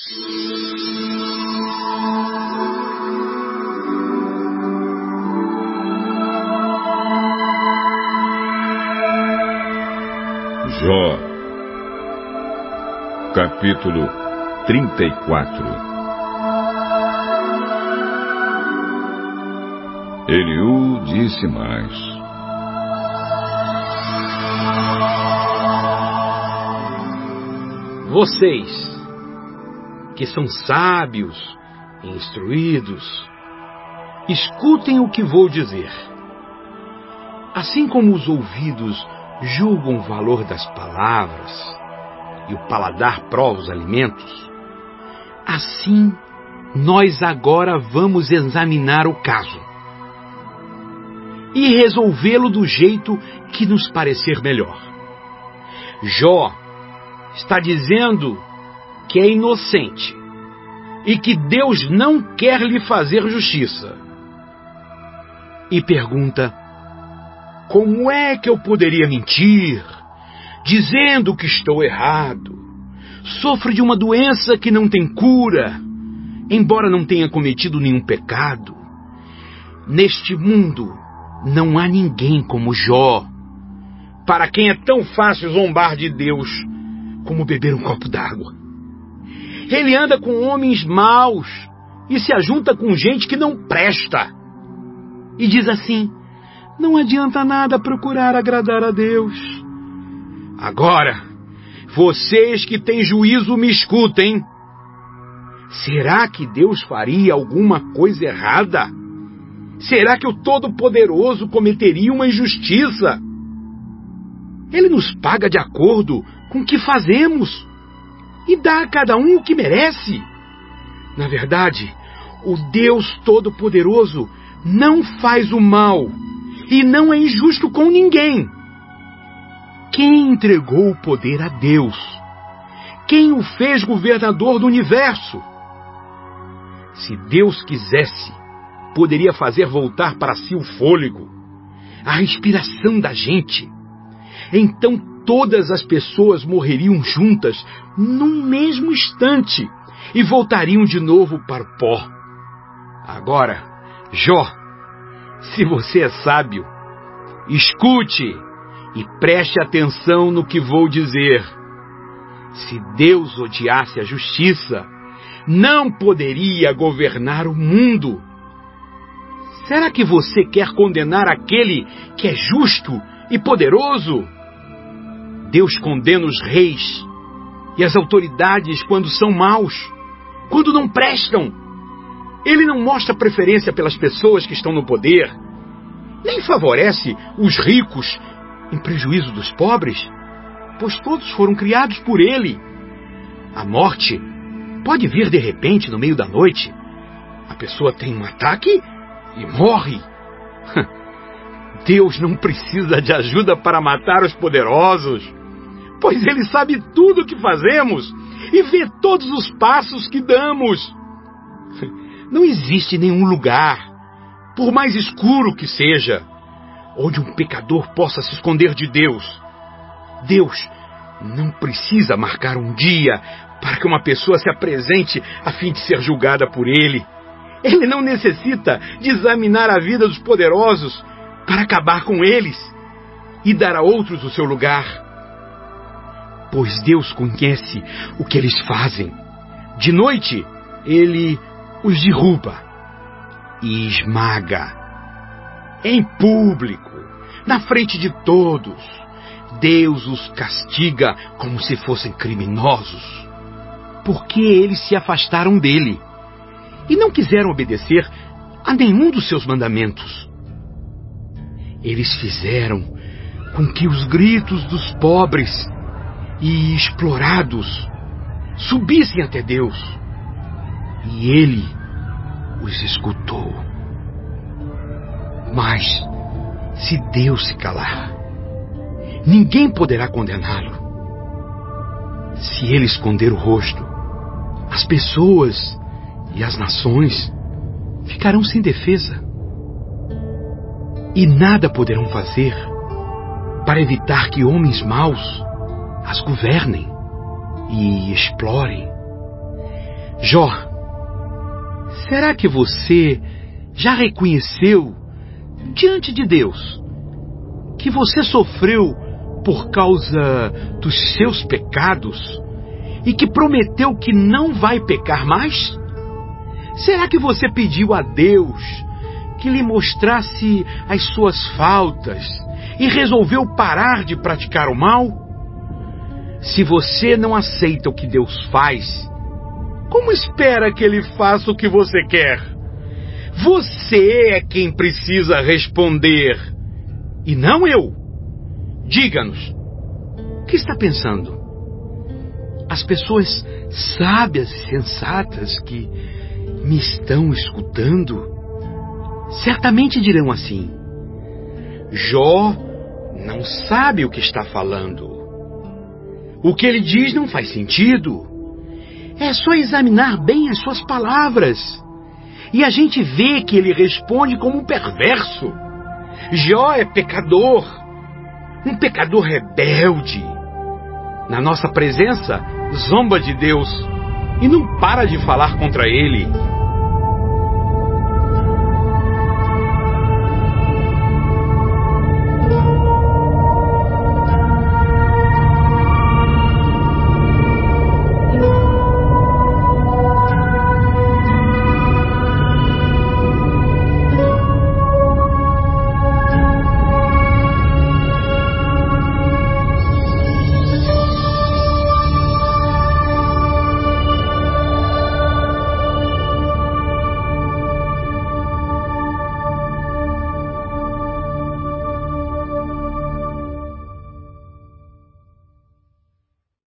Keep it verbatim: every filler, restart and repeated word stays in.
Jó, capítulo trinta e quatro. Eliú disse mais: Vocês, que são sábios e instruídos, escutem o que vou dizer. Assim como os ouvidos julgam o valor das palavras e o paladar prova os alimentos, assim nós agora vamos examinar o caso e resolvê-lo do jeito que nos parecer melhor. Jó está dizendo que é inocente e que Deus não quer lhe fazer justiça. E pergunta: como é que eu poderia mentir, dizendo que estou errado? Sofro de uma doença que não tem cura, embora não tenha cometido nenhum pecado. Neste mundo não há ninguém como Jó, para quem é tão fácil zombar de Deus como beber um copo d'água. Ele anda com homens maus e se ajunta com gente que não presta. E diz assim: não adianta nada procurar agradar a Deus. Agora, vocês que têm juízo me escutem. Será que Deus faria alguma coisa errada? Será que o Todo-Poderoso cometeria uma injustiça? Ele nos paga de acordo com o que fazemos e dá a cada um o que merece. Na verdade, o Deus Todo-Poderoso não faz o mal e não é injusto com ninguém. Quem entregou o poder a Deus? Quem o fez governador do universo? Se Deus quisesse, poderia fazer voltar para si o fôlego, a respiração da gente. Então todas as pessoas morreriam juntas num mesmo instante e voltariam de novo para o pó. Agora, Jó, se você é sábio, escute e preste atenção no que vou dizer. Se Deus odiasse a justiça, não poderia governar o mundo. Será que você quer condenar aquele que é justo e poderoso? Deus condena os reis e as autoridades quando são maus, quando não prestam. Ele não mostra preferência pelas pessoas que estão no poder, nem favorece os ricos em prejuízo dos pobres, pois todos foram criados por ele. A morte pode vir de repente no meio da noite. A pessoa tem um ataque e morre. Deus não precisa de ajuda para matar os poderosos, pois ele sabe tudo o que fazemos e vê todos os passos que damos. Não existe nenhum lugar, por mais escuro que seja, onde um pecador possa se esconder de Deus. Deus não precisa marcar um dia para que uma pessoa se apresente a fim de ser julgada por ele. Ele não necessita de examinar a vida dos poderosos para acabar com eles e dar a outros o seu lugar. Pois Deus conhece o que eles fazem. De noite, ele os derruba e esmaga. Em público, na frente de todos, Deus os castiga como se fossem criminosos, porque eles se afastaram dele e não quiseram obedecer a nenhum dos seus mandamentos. Eles fizeram com que os gritos dos pobres e explorados subissem até Deus, e ele os escutou. Mas, se Deus se calar, ninguém poderá condená-lo. Se ele esconder o rosto, as pessoas e as nações ficarão sem defesa e nada poderão fazer para evitar que homens maus as governem e explorem. Jó, será que você já reconheceu diante de Deus que você sofreu por causa dos seus pecados e que prometeu que não vai pecar mais? Será que você pediu a Deus que lhe mostrasse as suas faltas e resolveu parar de praticar o mal? Se você não aceita o que Deus faz, como espera que Ele faça o que você quer? Você é quem precisa responder, e não eu. Diga-nos, o que está pensando? As pessoas sábias e sensatas que me estão escutando certamente dirão assim: Jó não sabe o que está falando. O que ele diz não faz sentido. É só examinar bem as suas palavras e a gente vê que ele responde como um perverso. Jó é pecador, um pecador rebelde. Na nossa presença, zomba de Deus e não para de falar contra ele.